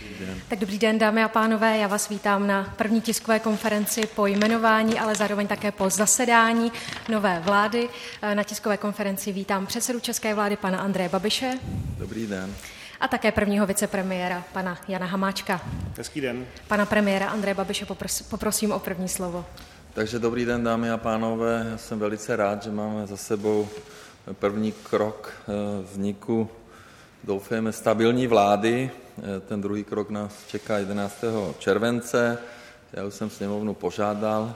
Tak dobrý den, dámy a pánové, já vás vítám na první tiskové konferenci po jmenování, ale zároveň také po zasedání nové vlády. Na tiskové konferenci vítám předsedu české vlády pana Andreje Babiše. Dobrý den. A také prvního vicepremiéra pana Jana Hamáčka. Hezký den. Pana premiéra Andreje Babiše poprosím o první slovo. Takže dobrý den, dámy a pánové. Já jsem velice rád, že máme za sebou první krok vzniku, doufejme, stabilní vlády. Ten druhý krok nás čeká 11. července. Já už jsem sněmovnu požádal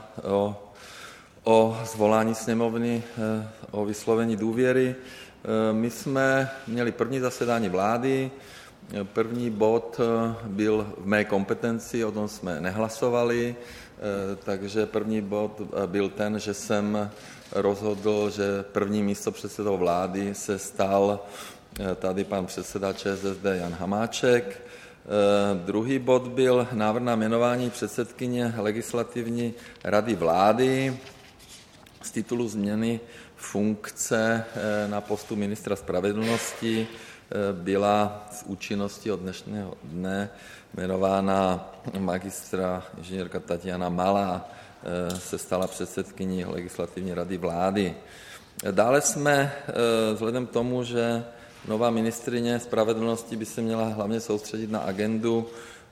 o zvolání sněmovny, o vyslovení důvěry. My jsme měli první zasedání vlády. První bod byl v mé kompetenci, o tom jsme nehlasovali, takže první bod byl ten, že jsem rozhodl, že první místopředsedou vlády se stal tady pan předseda ČSSD Jan Hamáček. Druhý bod byl návrh na jmenování předsedkyně Legislativní rady vlády z titulu změny funkce na postu ministra spravedlnosti. Byla z účinnosti od dnešního dne jmenována magistra inženýrka Tatiana Malá, se stala předsedkyní Legislativní rady vlády. Dále jsme, vzhledem k tomu, že nová ministryně spravedlnosti by se měla hlavně soustředit na agendu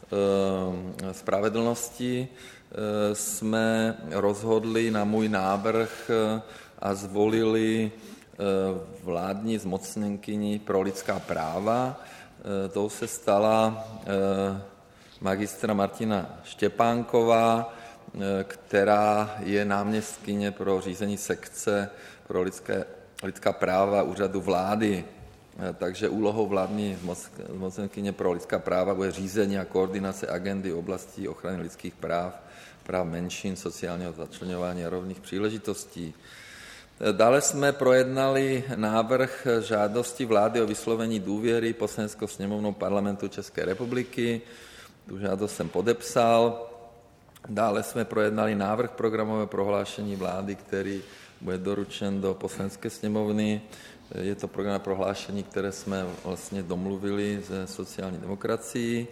spravedlnosti, jsme rozhodli na můj návrh a zvolili vládní zmocněnkyni pro lidská práva. Tou se stala magistra Martina Štěpánková, která je náměstkyně pro řízení sekce pro lidská práva úřadu vlády. Takže úlohou vládní zmocněnkyně pro lidská práva bude řízení a koordinace agendy oblasti ochrany lidských práv, práv menšin, sociálního začleňování a rovných příležitostí. Dále jsme projednali návrh žádosti vlády o vyslovení důvěry Poslaneckou sněmovnou Parlamentu České republiky. Tu žádost jsem podepsal. Dále jsme projednali návrh programového prohlášení vlády, který bude doručen do Poslanecké sněmovny. Je to programové prohlášení, které jsme vlastně domluvili se sociální demokracií.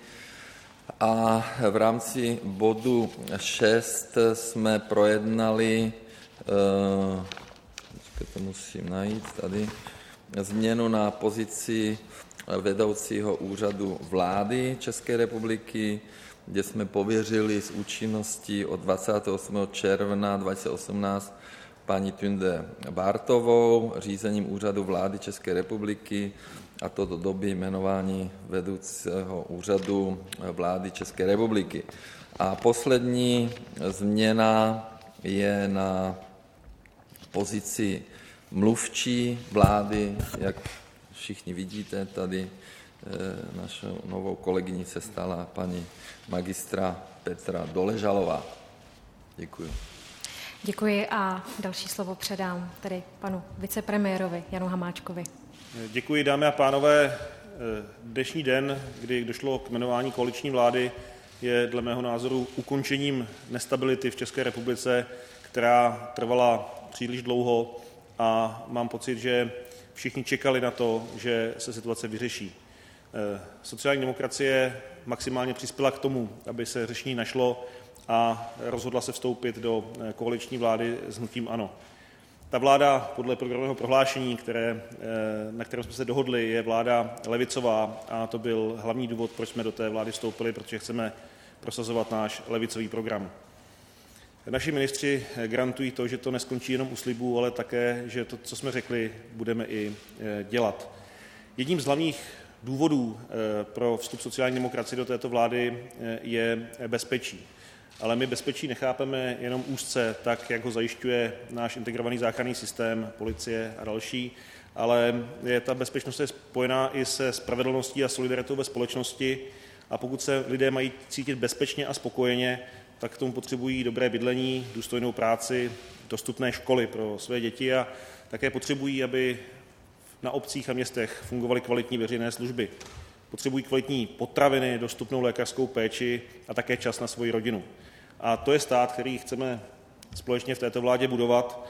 A v rámci bodu 6 jsme projednali, to musím najít tady, změnu na pozici vedoucího úřadu vlády České republiky, kde jsme pověřili s účinností od 28. června 2018 paní Tunde Bartovou řízením úřadu vlády České republiky, a to do doby jmenování vedoucího úřadu vlády České republiky. A poslední změna je na pozici mluvčí vlády. Jak všichni vidíte, tady našou novou kolegyní se stala paní magistra Petra Doležalová. Děkuji. Děkuji a další slovo předám tedy panu vicepremiérovi Janu Hamáčkovi. Děkuji, dámy a pánové. Dnešní den, kdy došlo k jmenování koaliční vlády, je dle mého názoru ukončením nestability v České republice, která trvala příliš dlouho, a mám pocit, že všichni čekali na to, že se situace vyřeší. Sociální demokracie maximálně přispěla k tomu, aby se řešení našlo, a rozhodla se vstoupit do koaliční vlády s hnutím ANO. Ta vláda podle programového prohlášení, na kterém jsme se dohodli, je vláda levicová, a to byl hlavní důvod, proč jsme do té vlády vstoupili, protože chceme prosazovat náš levicový program. Naši ministři garantují to, že to neskončí jenom u slibů, ale také, že to, co jsme řekli, budeme i dělat. Jedním z hlavních důvodů pro vstup sociální demokracie do této vlády je bezpečí. Ale my bezpečí nechápeme jenom úzce, tak jak ho zajišťuje náš integrovaný záchranný systém, policie a další, ale ta bezpečnost je spojená i se spravedlností a solidaritou ve společnosti, a pokud se lidé mají cítit bezpečně a spokojeně, tak k tomu potřebují dobré bydlení, důstojnou práci, dostupné školy pro své děti, a také potřebují, aby na obcích a městech fungovaly kvalitní veřejné služby. Potřebují kvalitní potraviny, dostupnou lékařskou péči a také čas na svoji rodinu. A to je stát, který chceme společně v této vládě budovat,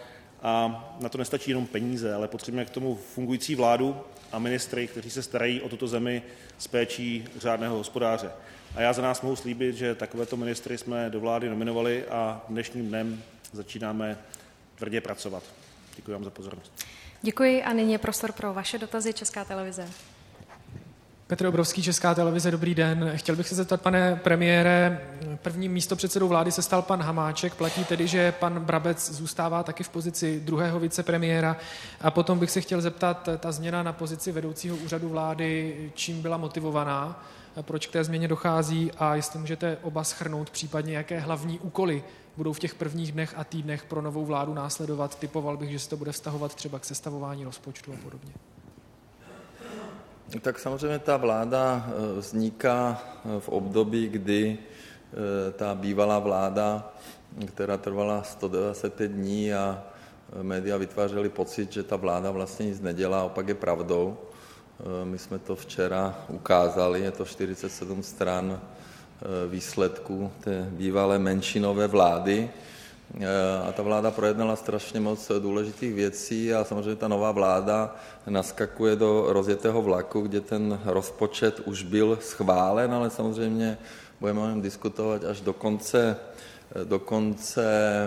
a na to nestačí jenom peníze, ale potřebujeme k tomu fungující vládu a ministry, kteří se starají o tuto zemi s péčí řádného hospodáře. A já za nás mohu slíbit, že takovéto ministry jsme do vlády nominovali a dnešním dnem začínáme tvrdě pracovat. Děkuji vám za pozornost. Děkuji a nyní je prostor pro vaše dotazy. Česká televize. Petr Obrovský, Česká televize, dobrý den. Chtěl bych se zeptat, pane premiére, prvním místopředsedou vlády se stal pan Hamáček, platí tedy, že pan Brabec zůstává taky v pozici druhého vicepremiéra a potom bych se chtěl zeptat, ta změna na pozici vedoucího úřadu vlády, čím byla motivovaná, proč k té změně dochází a jestli můžete oba shrnout případně, jaké hlavní úkoly budou v těch prvních dnech a týdnech pro novou vládu následovat. Typoval bych, že se to bude vztahovat třeba k sestavování rozpočtu a podobně. Tak samozřejmě ta vláda vzniká v období, kdy ta bývalá vláda, která trvala 195 dní a média vytvářely pocit, že ta vláda vlastně nic nedělá, opak je pravdou. My jsme to včera ukázali, je to 47 stran výsledků té bývalé menšinové vlády. A ta vláda projednala strašně moc důležitých věcí a samozřejmě ta nová vláda naskakuje do rozjetého vlaku, kde ten rozpočet už byl schválen, ale samozřejmě budeme o něm diskutovat až do konce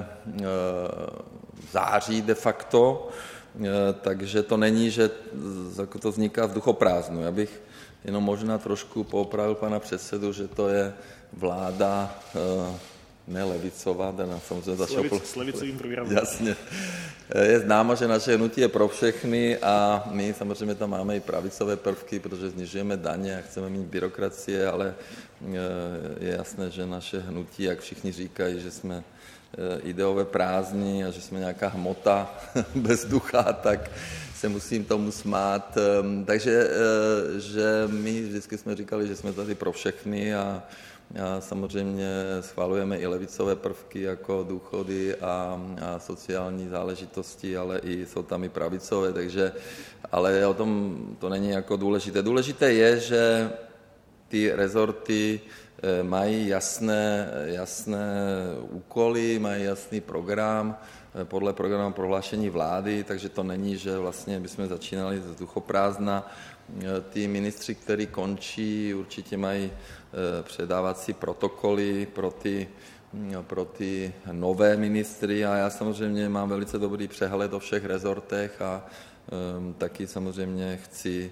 září de facto, takže to není, že to vzniká vzduchoprázdnu. Já bych jenom možná trošku poopravil pana předsedu, že to je vláda ne levicová, samozřejmě s levicovým programem. Jasně. Je známo, že naše hnutí je pro všechny a my samozřejmě tam máme i pravicové prvky, protože snižujeme daně a chceme mít byrokracie, ale je jasné, že naše hnutí, jak všichni říkají, že jsme ideové prázdní a že jsme nějaká hmota bez ducha, tak se musím tomu smát. Takže že my vždycky jsme říkali, že jsme tady pro všechny a samozřejmě schvalujeme i levicové prvky jako důchody a sociální záležitosti, ale i jsou tam i pravicové, takže, ale o tom to není jako důležité. Důležité je, že ty rezorty mají jasné úkoly, mají jasný program podle programu prohlášení vlády, takže to není, že vlastně bychom začínali z vzduchoprázdna. Ty ministři, kteří končí, určitě mají předávací protokoly pro ty nové ministry a já samozřejmě mám velice dobrý přehled o všech rezortech a taky samozřejmě chci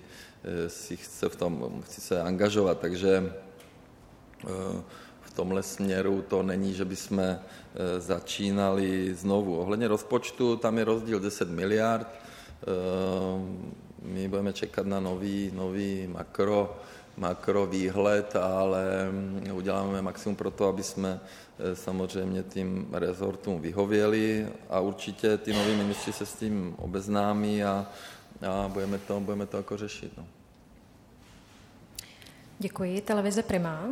se angažovat, takže v tomhle směru to není, že bychom začínali znovu. Ohledně rozpočtu, tam je rozdíl 10 miliard. My budeme čekat na nový makro výhled, ale uděláme maximum pro to, aby jsme samozřejmě tím rezortům vyhověli a určitě ty noví ministři se s tím obeznámí a budeme to jako řešit. No. Děkuji. Televize Prima.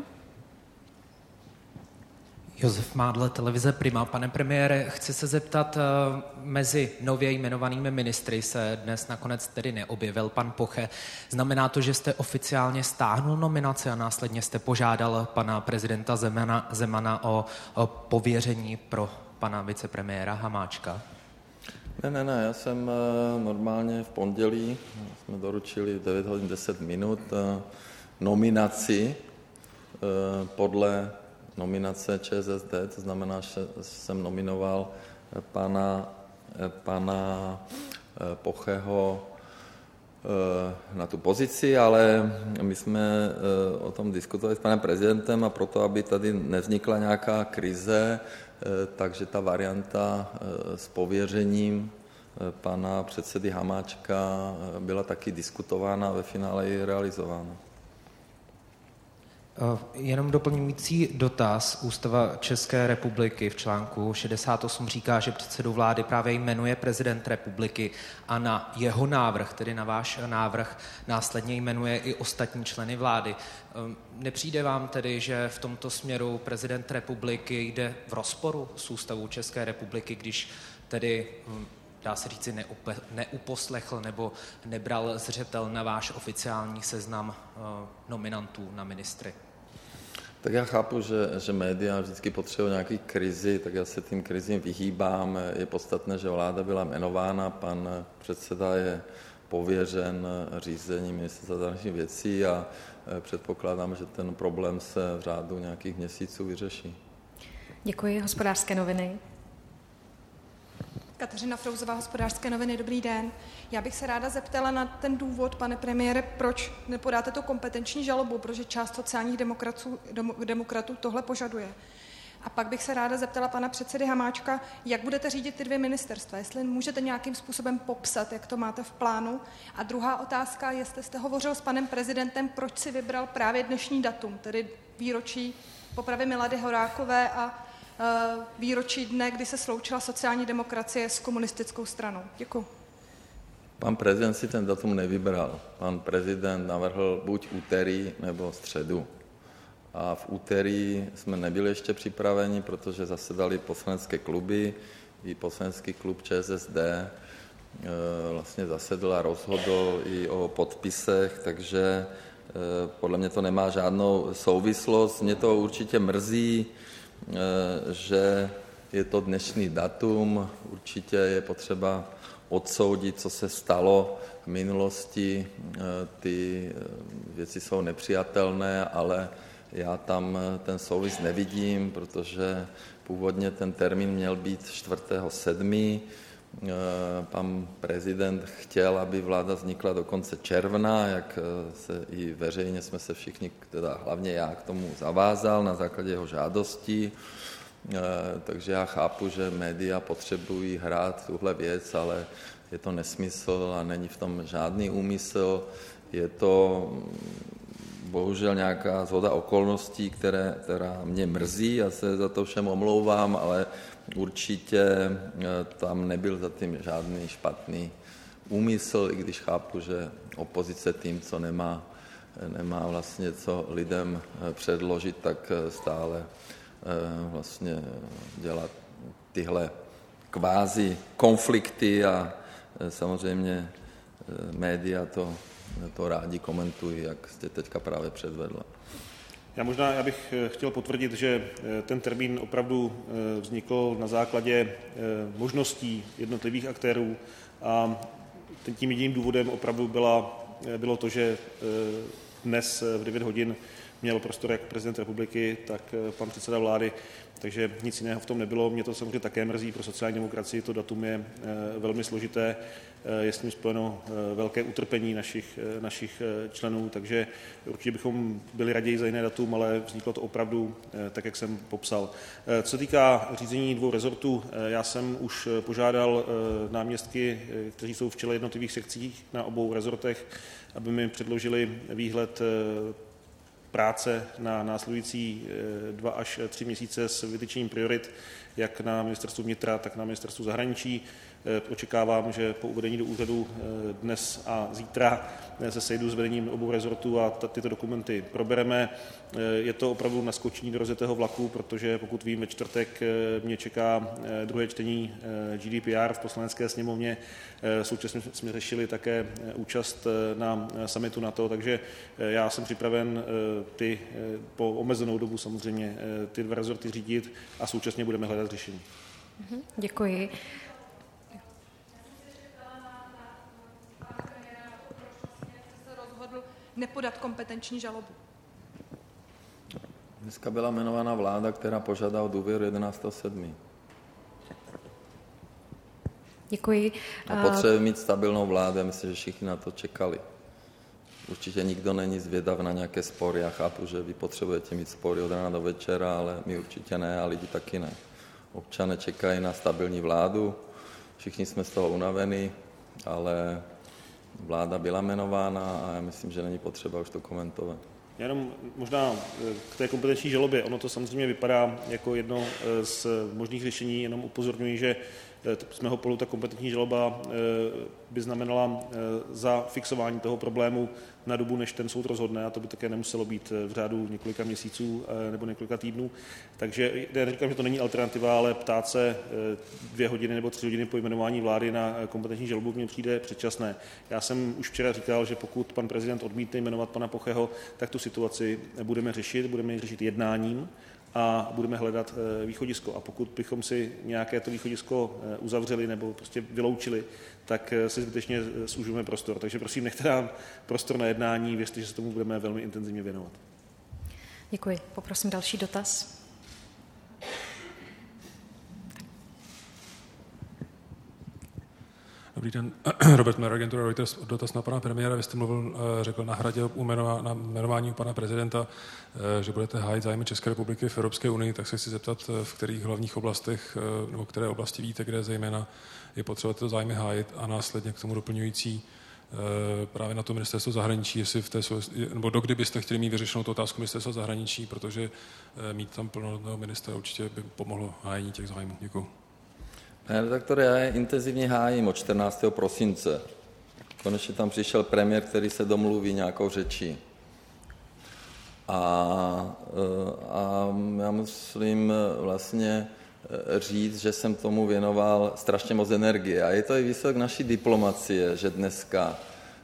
Josef Mádle, televize Prima. Pane premiére, chci se zeptat, mezi nově jmenovanými ministry se dnes nakonec tedy neobjevil pan Poche. Znamená to, že jste oficiálně stáhnul nominaci a následně jste požádal pana prezidenta Zemana o pověření pro pana vicepremiéra Hamáčka? Ne, já jsem normálně v pondělí, jsme doručili 9 hodin 10 minut nominaci podle nominace ČSSD, to znamená, že jsem nominoval pana Pocheho na tu pozici, ale my jsme o tom diskutovali s panem prezidentem a proto, aby tady nevznikla nějaká krize, takže ta varianta s pověřením pana předsedy Hamáčka byla taky diskutována a ve finále i realizována. Jenom doplňující dotaz. Ústava České republiky v článku 68 říká, že předsedu vlády právě jmenuje prezident republiky a na jeho návrh, tedy na váš návrh, následně jmenuje i ostatní členy vlády. Nepřijde vám tedy, že v tomto směru prezident republiky jde v rozporu s ústavou České republiky, když tedy dá se říci, neuposlechl nebo nebral zřetel na váš oficiální seznam nominantů na ministry? Tak já chápu, že média vždycky potřebují nějaký krizi, tak já se tím krizím vyhýbám. Je podstatné, že vláda byla jmenována, pan předseda je pověřen řízením Ministerstva zahraničních věcí a předpokládám, že ten problém se v řádu nějakých měsíců vyřeší. Děkuji. Hospodářské noviny. Kateřina Frouzová, Hospodářské noviny, dobrý den. Já bych se ráda zeptala na ten důvod, pane premiére, proč nepodáte tu kompetenční žalobu, protože část sociálních demokratů tohle požaduje. A pak bych se ráda zeptala pana předsedy Hamáčka, jak budete řídit ty 2 ministerstva, jestli můžete nějakým způsobem popsat, jak to máte v plánu. A druhá otázka, jestli jste hovořil s panem prezidentem, proč si vybral právě dnešní datum, tedy výročí popravy Milady Horákové a výročí dne, kdy se sloučila sociální demokracie s komunistickou stranou. Děkuji. Pan prezident si ten datum nevybral. Pan prezident navrhl buď úterý nebo středu. A v úterý jsme nebyli ještě připraveni, protože zasedali poslanecké kluby, i poslanecký klub ČSSD vlastně zasedl a rozhodl i o podpisech, takže podle mě to nemá žádnou souvislost. Mě to určitě mrzí, že je to dnešní datum. Určitě je potřeba odsoudit, co se stalo v minulosti. Ty věci jsou nepřijatelné, ale já tam ten souvis nevidím, protože původně ten termín měl být 4.7. Pan prezident chtěl, aby vláda vznikla do konce června, jak se i veřejně jsme se všichni, teda hlavně já, k tomu zavázal na základě jeho žádostí. Takže já chápu, že média potřebují hrát tuhle věc, ale je to nesmysl a není v tom žádný úmysl. Je to bohužel nějaká shoda okolností, která mě mrzí, já se za to všem omlouvám, ale určitě tam nebyl za tím žádný špatný úmysl, i když chápu, že opozice tím, co nemá vlastně co lidem předložit, tak stále vlastně dělat tyhle kvázi konflikty a samozřejmě média to rádi komentují, jak jste teďka právě předvedla. Já bych chtěl potvrdit, že ten termín opravdu vznikl na základě možností jednotlivých aktérů a tím jediným důvodem opravdu bylo to, že dnes v 9 hodin měl prostor jak prezident republiky, tak pan předseda vlády, takže nic jiného v tom nebylo. Mě to samozřejmě také mrzí, pro sociální demokracii to datum je velmi složité, je s tím spojeno velké utrpení našich členů, takže určitě bychom byli raději za jiné datum, ale vzniklo to opravdu tak, jak jsem popsal. Co se týká řízení 2 rezortů, já jsem už požádal náměstky, kteří jsou v čele jednotlivých sekcí na obou rezortech, aby mi předložili výhled práce na následující 2 až 3 měsíce s vytyčením priorit jak na ministerstvu vnitra, tak na ministerstvu zahraničí. Očekávám, že po uvedení do úřadu dnes a zítra se sejdu s vedením obou rezortů a tyto dokumenty probereme. Je to opravdu naskočení do rozjetého vlaku, protože pokud vím, ve čtvrtek mě čeká druhé čtení GDPR v Poslanecké sněmovně. Současně jsme řešili také účast na summitu NATO, takže já jsem připraven po omezenou dobu samozřejmě ty 2 rezorty řídit a současně budeme hledat řešení. Děkuji. Nepodat kompetenční žalobu. Dneska byla jmenována vláda, která požádá o důvěru 11.7. Děkuji. A potřebujeme mít stabilnou vládu, já myslím, že všichni na to čekali. Určitě nikdo není zvědav na nějaké spory. Já chápu, že vy potřebujete mít spory od rána do večera, ale my určitě ne a lidi taky ne. Občané čekají na stabilní vládu, všichni jsme z toho unavení, ale vláda byla jmenována a já myslím, že není potřeba už to komentovat. Jenom možná k té kompetenční žalobě. Ono to samozřejmě vypadá jako jedno z možných řešení, jenom upozorňuji, že z mého pohledu ta kompetentní žaloba by znamenala zafixování toho problému na dobu, než ten soud rozhodne, a to by také nemuselo být v řádu několika měsíců nebo několika týdnů. Takže já říkám, že to není alternativa, ale ptát se 2 hodiny nebo 3 hodiny po jmenování vlády na kompetentní žalobu mně přijde předčasné. Já jsem už včera říkal, že pokud pan prezident odmítne jmenovat pana Pocheho, tak tu situaci budeme ji řešit jednáním a budeme hledat východisko. A pokud bychom si nějaké to východisko uzavřeli nebo prostě vyloučili, tak si zbytečně zúžíme prostor. Takže prosím, nechte nám prostor na jednání, věřte, že se tomu budeme velmi intenzivně věnovat. Děkuji. Poprosím další dotaz. Dobrý den, Robert Miller, agentura Reuters, dotaz na pana premiéra. Vy jste řekl na Hradě na jmenování pana prezidenta, že budete hájit zájmy České republiky v Evropské unii, tak se chci zeptat, v kterých hlavních oblastech, nebo které oblasti víte, kde zejména je potřeba tyto zájmy hájit, a následně k tomu doplňující právě na to ministerstvo zahraničí, jestli nebo dokdy byste chtěli mít vyřešenou tu otázku ministerstva zahraničí, protože mít tam plnohodnotného ministra určitě by pomohlo hájení těch zájmů. Děkuji. Pane redaktore, já je intenzivně hájím od 14. prosince. Konečně tam přišel premiér, který se domluví nějakou řečí. A já musím vlastně říct, že jsem tomu věnoval strašně moc energie. A je to i výsledek naší diplomacie, že dneska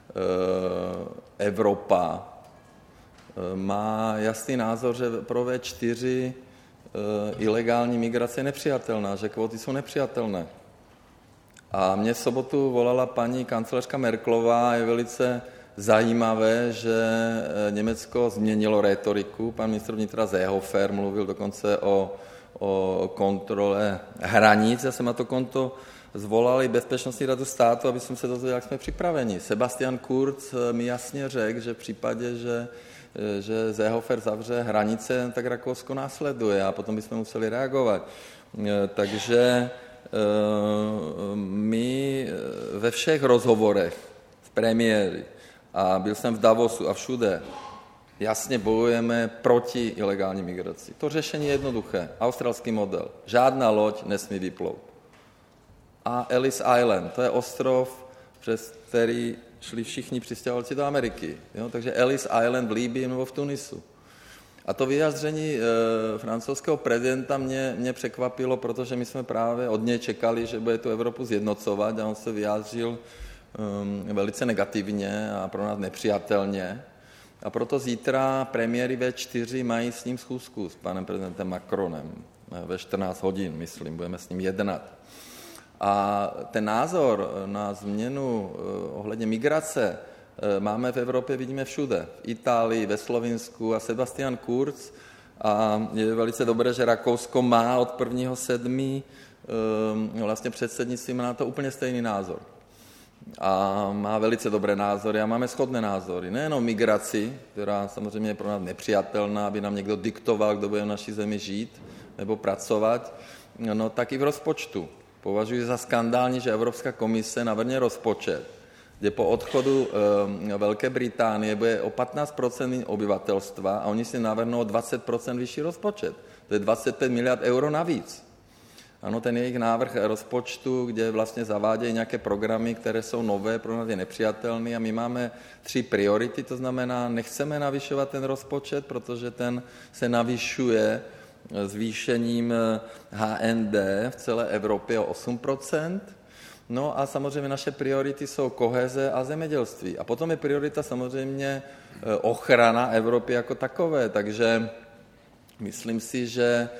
Evropa má jasný názor, že pro V4 ilegální migrace je nepřijatelná, že kvóty jsou nepřijatelné. A mě v sobotu volala paní kancléřka Merkelová a je velice zajímavé, že Německo změnilo rétoriku. Pan ministr vnitra Seehofer mluvil dokonce o kontrole hranic. Já jsem na to konto zvolal i Bezpečnostní radu státu, aby jsme se dozvěděli, jak jsme připraveni. Sebastian Kurz mi jasně řekl, že v případě, že Seehofer zavře hranice, tak Rakousko následuje a potom bychom museli reagovat. Takže my ve všech rozhovorech s premiéry, a byl jsem v Davosu a všude, jasně bojujeme proti ilegální migraci. To řešení je jednoduché. Australský model. Žádná loď nesmí vyplout. A Ellis Island, to je ostrov, přes který šli všichni přistěhovalci do Ameriky. Jo? Takže Ellis Island v Libyi nebo v Tunisu. A to vyjádření francouzského prezidenta mě překvapilo, protože my jsme právě od něj čekali, že bude tu Evropu zjednocovat, a on se vyjádřil velice negativně a pro nás nepřijatelně. A proto zítra premiéry V4 mají s ním schůzku s panem prezidentem Macronem ve 14 hodin, myslím, budeme s ním jednat. A ten názor na změnu ohledně migrace máme v Evropě, vidíme všude. V Itálii, ve Slovinsku a Sebastian Kurz. A je velice dobré, že Rakousko má od 1.7. vlastně předsednictví, má na to úplně stejný názor. A má velice dobré názory a máme shodné názory. Nejenom migraci, která samozřejmě je pro nás nepřijatelná, aby nám někdo diktoval, kdo bude v naší zemi žít nebo pracovat, no tak i v rozpočtu. Považuji za skandální, že Evropská komise navrhne rozpočet, kde po odchodu Velké Británie bude o 15% obyvatelstva a oni si navrhnou 20% vyšší rozpočet. To je 25 miliard euro navíc. Ano, ten jejich návrh rozpočtu, kde vlastně zavádějí nějaké programy, které jsou nové, pro nás je nepřijatelný, a my máme 3 priority, to znamená, nechceme navyšovat ten rozpočet, protože ten se navyšuje zvýšením HND v celé Evropě o 8%. No a samozřejmě naše priority jsou koheze a zemědělství. A potom je priorita samozřejmě ochrana Evropy jako takové. Takže myslím si, že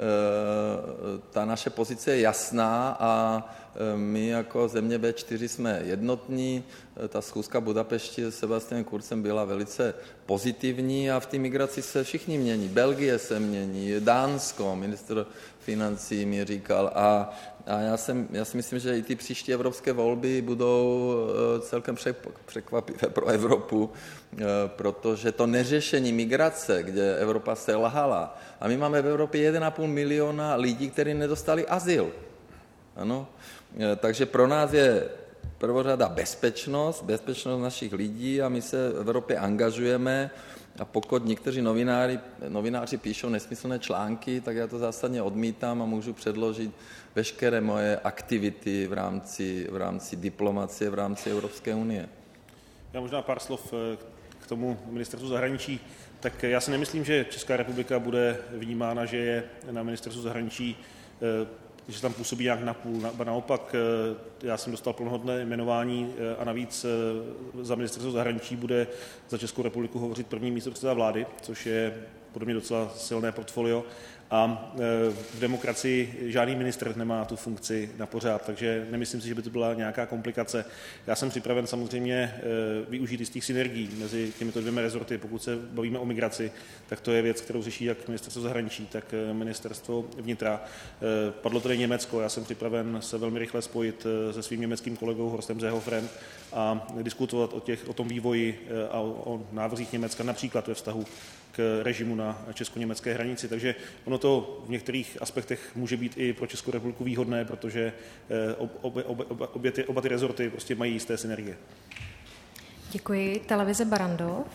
ta naše pozice je jasná a my jako země B4 jsme jednotní. Ta schůzka v Budapešti s Sebastianem Kurzem byla velice pozitivní a v té migraci se všichni mění. Belgie se mění, Dánsko, ministr financí mi říkal. A já si myslím, že i ty příští evropské volby budou celkem překvapivé pro Evropu, protože to neřešení migrace, kde Evropa selhala, a my máme v Evropě 1,5 milionu lidí, kteří nedostali azyl. Ano? Takže pro nás je prvořada bezpečnost našich lidí a my se v Evropě angažujeme a pokud někteří novináři píšou nesmyslné články, tak já to zásadně odmítám a můžu předložit veškeré moje aktivity v rámci diplomacie, v rámci Evropské unie. Já možná pár slov k tomu ministerstvu zahraničí. Tak já si nemyslím, že Česká republika bude vnímána, že je na ministerstvu zahraničí, že tam působí nějak napůl. Naopak, já jsem dostal plnohodnotné jmenování a navíc za ministerstvo zahraničí bude za Českou republiku hovořit první místopředseda vlády, což je podle mě docela silné portfolio. A v demokracii žádný ministr nemá tu funkci na pořád, takže nemyslím si, že by to byla nějaká komplikace. Já jsem připraven samozřejmě využít jistých synergií mezi těmito dvěma rezorty. Pokud se bavíme o migraci, tak to je věc, kterou řeší jak ministerstvo zahraničí, tak ministerstvo vnitra. Padlo tady Německo, já jsem připraven se velmi rychle spojit se svým německým kolegou Horstem Seehofrem a diskutovat o tom vývoji a o návrzích Německa, například ve vztahu k režimu na česko-německé hranici. Takže ono to v některých aspektech může být i pro Českou republiku výhodné, protože oba ty rezorty prostě mají jisté synergie. Děkuji. Televize Barrandov.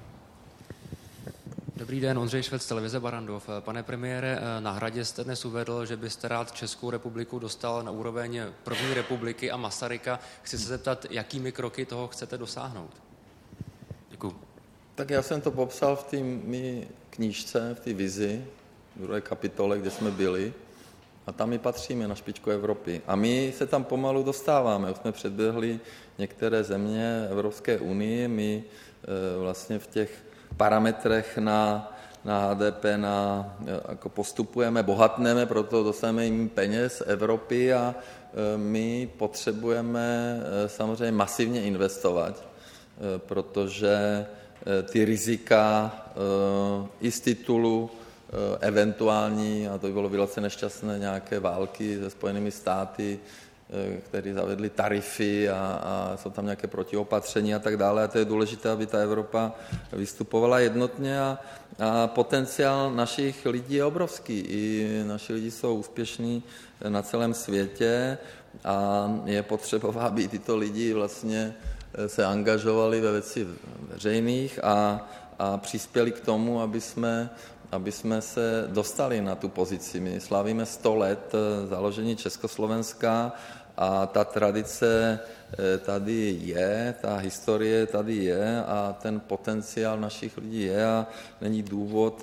Dobrý den, Ondřej Švec, televize Barrandov. Pane premiére, na Hradě jste dnes uvedl, že byste rád Českou republiku dostal na úroveň první republiky a Masaryka. Chci se zeptat, jakými kroky toho chcete dosáhnout? Děkuji. Tak já jsem to popsal v té mý knížce, v té vizi, v druhé kapitole, kde jsme byli. A tam my patříme na špičku Evropy. A my se tam pomalu dostáváme. Už jsme předběhli některé země Evropské unie. My vlastně v těch parametrech na HDP jako postupujeme, bohatneme, proto dostaneme jim peněz Evropy a my potřebujeme samozřejmě masivně investovat, protože ty rizika i z titulu eventuální, a to by bylo velice nešťastné, nějaké války se Spojenými státy, které zavedly tarify a jsou tam nějaké protiopatření a tak dále. A to je důležité, aby ta Evropa vystupovala jednotně a potenciál našich lidí je obrovský. I naši lidi jsou úspěšní na celém světě a je potřeba, aby tyto lidi vlastně se angažovali ve věci veřejných a přispěli k tomu, aby jsme se dostali na tu pozici. My slavíme 100 let založení Československa a ta tradice tady je, ta historie tady je a ten potenciál našich lidí je a není důvod,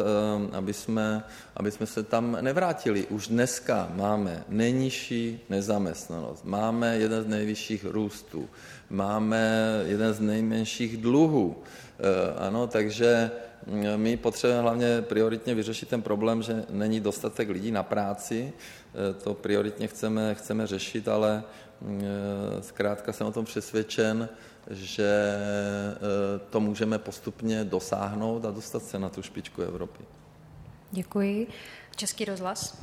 aby jsme se tam nevrátili. Už dneska máme nejnižší nezaměstnanost, máme jeden z nejvyšších růstů, máme jeden z nejmenších dluhů. Ano, takže my potřebujeme hlavně prioritně vyřešit ten problém, že není dostatek lidí na práci. To prioritně chceme řešit, ale zkrátka jsem o tom přesvědčen, že to můžeme postupně dosáhnout a dostat se na tu špičku Evropy. Děkuji. Český rozhlas.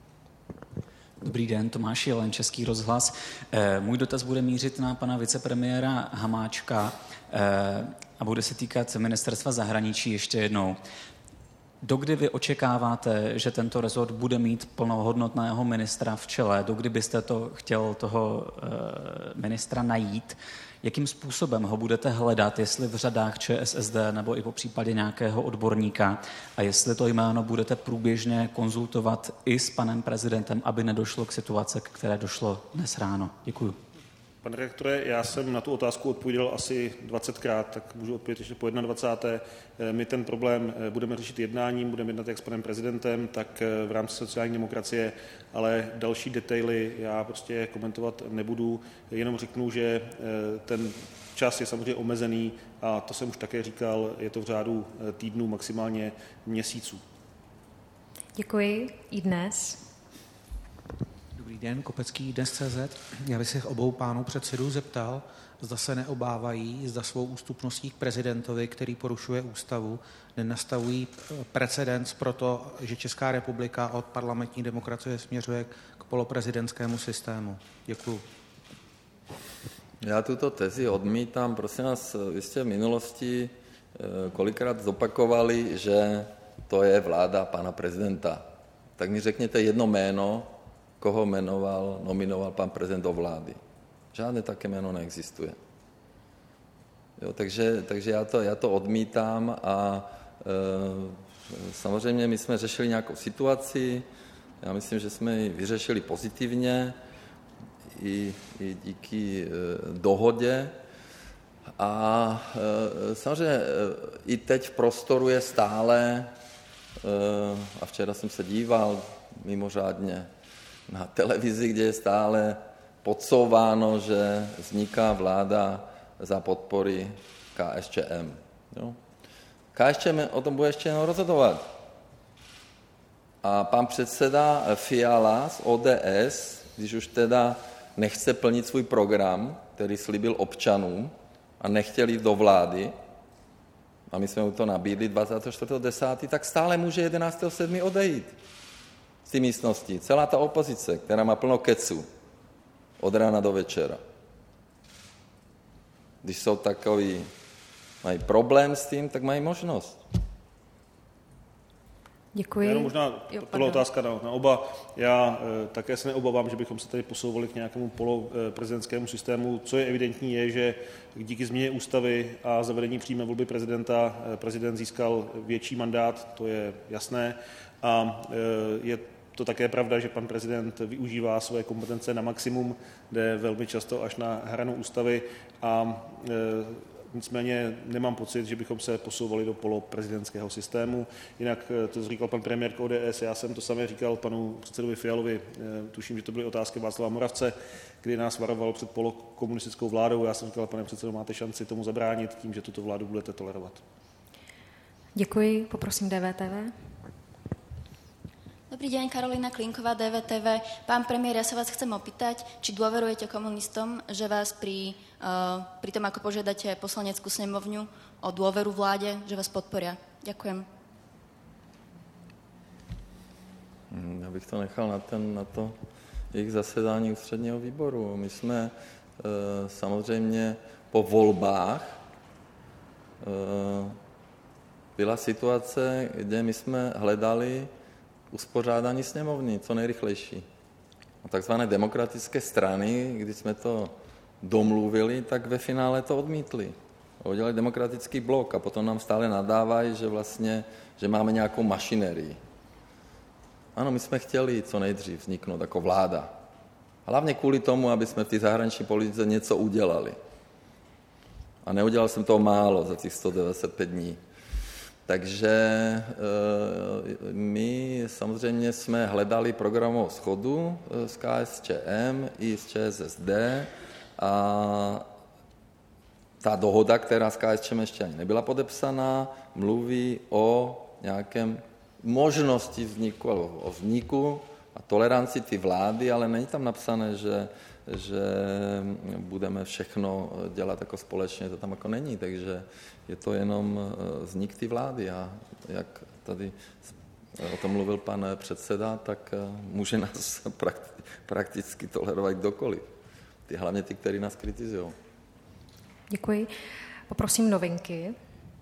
Dobrý den, Tomáš Jelen, Český rozhlas. Můj dotaz bude mířit na pana vicepremiéra Hamáčka a bude se týkat ministerstva zahraničí ještě jednou. Dokdy vy očekáváte, že tento rezort bude mít plnohodnotného ministra v čele? Dokdy byste to chtěl toho ministra najít? Jakým způsobem ho budete hledat, jestli v řadách ČSSD nebo i po případě nějakého odborníka a jestli to jméno budete průběžně konzultovat i s panem prezidentem, aby nedošlo k situaci, k které došlo dnes ráno. Děkuji. Pane redaktore, já jsem na tu otázku odpověděl asi 20krát, tak můžu odpovědět ještě po 21. My ten problém budeme řešit jednáním, budeme jednat jak s panem prezidentem, tak v rámci sociální demokracie, ale další detaily já prostě komentovat nebudu, jenom řeknu, že ten čas je samozřejmě omezený a to jsem už také říkal, je to v řádu týdnů, maximálně měsíců. Děkuji. I dnes. Dobrý den, Kopecký, Dnes.cz. Já bych se obou pánů předsedů zeptal, zda se neobávají, zda svou ústupností k prezidentovi, který porušuje ústavu, nenastavují precedens pro to, že Česká republika od parlamentní demokracie směřuje k poloprezidentskému systému. Děkuju. Já tuto tezi odmítám. Prosím vás, vy jste v minulosti kolikrát zopakovali, že to je vláda pana prezidenta. Tak mi řekněte jedno jméno, koho nominoval pan prezident do vlády. Žádné také jméno neexistuje. Jo, takže já to odmítám a samozřejmě my jsme řešili nějakou situaci, já myslím, že jsme ji vyřešili pozitivně i díky dohodě a samozřejmě i teď v prostoru je stále, a včera jsem se díval mimořádně na televizi, kde je stále podsouváno, že vzniká vláda za podpory KSČM. Jo? KSČM o tom bude ještě jenom rozhodovat. A pan předseda Fiala z ODS, když už teda nechce plnit svůj program, který slíbil občanům a nechtěl jít do vlády, a my jsme mu to nabídli 24.10., tak stále může 11.7. odejít z té místnosti. Celá ta opozice, která má plno keců od rána do večera. Když jsou takový, mají problém s tím, tak mají možnost. Děkuji. Jenom možná tohle otázka na oba. Já také se neobávám, že bychom se tady posouvali k nějakému poloprezidentskému systému. Co je evidentní, je, že díky změně ústavy a zavedení přímé volby prezidenta prezident získal větší mandát, to je jasné. A je to také pravda, že pan prezident využívá své kompetence na maximum, jde velmi často až na hranu ústavy a nicméně nemám pocit, že bychom se posouvali do poloprezidentského systému. Jinak to říkal pan premiér k ODS, já jsem to samé říkal panu předsedovi Fialovi, tuším, že to byly otázky Václava Moravce, kdy nás varoval před polokomunistickou vládou. Já jsem říkal, pane předsedo, máte šanci tomu zabránit tím, že tuto vládu budete tolerovat. Děkuji, poprosím DVTV. Dobrý deň, Karolina Klinková, DVTV. Pán premiér, ja sa vás chcem opýtať, či dôverujete komunistom, že vás pri tom, ako požiadate poslaneckú snemovňu o dôveru vláde, že vás podporia. Ďakujem. Já bych to nechal na to jejich zasedání ústředního výboru. My jsme samozřejmě po volbách byla situace, kde my jsme hledali uspořádání sněmovny, co nejrychlejší. A takzvané demokratické strany, když jsme to domluvili, tak ve finále to odmítli. Udělali demokratický blok a potom nám stále nadávají, že vlastně, že máme nějakou mašinerii. Ano, my jsme chtěli co nejdřív vzniknout jako vláda. Hlavně kvůli tomu, aby jsme v té zahraniční politice něco udělali. A neudělal jsem toho málo za těch 195 dní. Takže my samozřejmě jsme hledali programovou shodu s KSČM i s ČSSD a ta dohoda, která s KSČM ještě ani nebyla podepsaná, mluví o nějakém možnosti vzniku, o vzniku a toleranci ty vlády, ale není tam napsané, že budeme všechno dělat jako společně, to tam jako není, takže je to jenom vznik ty vlády a jak tady o tom mluvil pan předseda, tak může nás prakticky tolerovat kdokoliv. Hlavně ty, kteří nás kritizují. Děkuji. Poprosím novinky.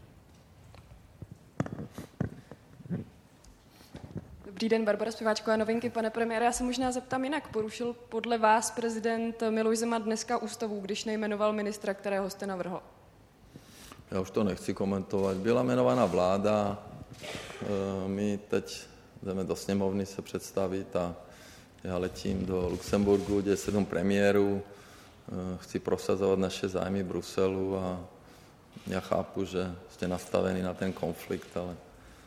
Dobrý den, Barbara Zpěváčková, novinky. Pane premiére, já se možná zeptám jinak. Porušil podle vás prezident Miloš Zeman dneska ústavu, když nejmenoval ministra, kterého jste navrhl? Já už to nechci komentovat. Byla jmenovaná vláda, my teď jdeme do sněmovny se představit a já letím do Lucemburgu, kde je 7 premiérů, chci prosazovat naše zájmy v Bruselu a já chápu, že jste nastaveni na ten konflikt, ale...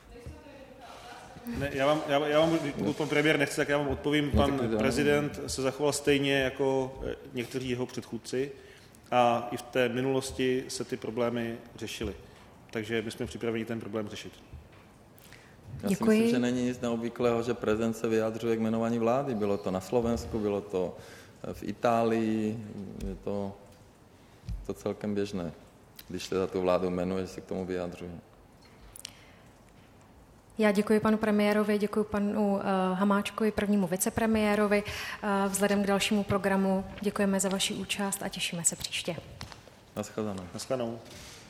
Ne, já vám, pokud pan premiér nechce, tak já vám odpovím. Pan prezident se zachoval stejně jako někteří jeho předchůdci a i v té minulosti se ty problémy řešily. Takže my jsme připraveni ten problém řešit. Já si myslím, že není nic neobvyklého, že prezident se vyjadřuje k jmenování vlády. Bylo to na Slovensku, bylo to v Itálii, je to celkem běžné. Když teda tu vládu jmenuje, se k tomu vyjadřuje. Já děkuji panu premiérovi, děkuji panu Hamáčkovi, prvnímu vicepremiérovi. Vzhledem k dalšímu programu děkujeme za vaši účast a těšíme se příště. Naschledanou. Naschledanou.